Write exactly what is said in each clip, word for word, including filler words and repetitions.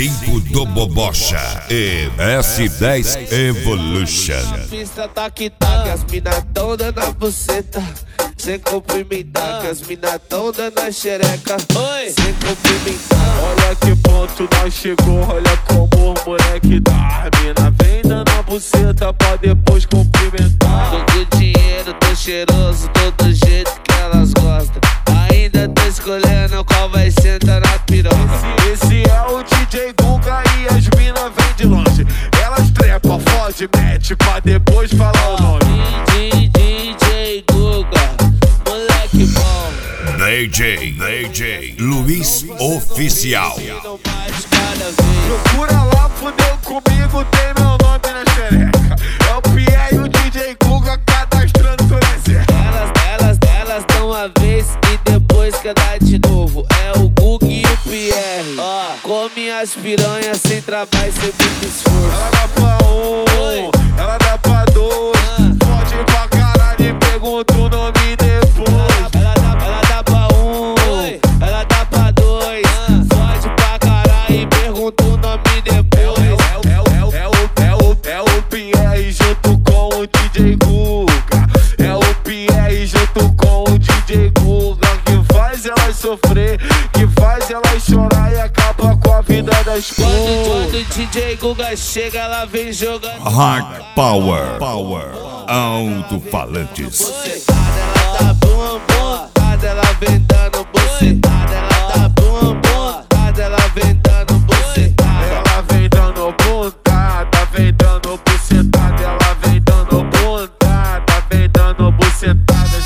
cinco do Bobocha e S dez Evolution. A pista tá que tá, que as mina tão dando a buceta. Sem cumprimentar, que as mina tão dando a xereca. Sem cumprimentar. Olha que ponto nós chegou, olha como o moleque dá. A mina vem dando a buceta pra depois cumprimentar. Tô com dinheiro, tô cheiroso, tô do jeito que elas gostam. Ainda tô escolhendo qual vai sentar na piroca. Esse é o D J Guga e as mina vem de longe. Elas trepa, fode, mete pra depois falar o nome. D J Guga, moleque bom. D J, D J Luiz Oficial. Procura lá, fudeu comigo, tem meu nome na xereca. É o Pierre e o D J Guga cadastrando toda essa. Elas, elas, elas dão uma vez e depois quer dar de novo. É o Guga e o Pierre. Ó, come as piranhas sem trabalho e sem muito esforço. Ela dá pra um, ela dá pra dois. Pode pra caralho e pergunta o nome depois. Ela dá, ela dá pra um, ela dá pra dois. Fode pra caralho e pergunta o nome depois. É o, é o, é o, é o, é o Pierre junto com o D J Guga. É o Pierre junto com o D J Guga que faz elas sofrer, que faz elas chorar e acaba com a vida das Quando, putas. quando o D J Guga chega, ela vem jogando. Hard Power, Power, alto-falantes. Bucetada, ela tá bum, bum. Ela vem dando bucetada. Ela tá bum, bum. Ela vem dando bucetada. Ela vem dando buntada, vem dando bucetada. Ela vem dando buntada, vem dando bucetada.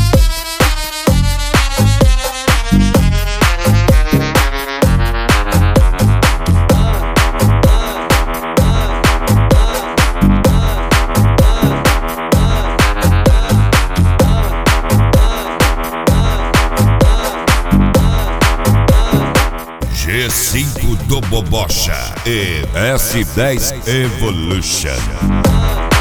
G cinco do Bobocha e S dez Evolution.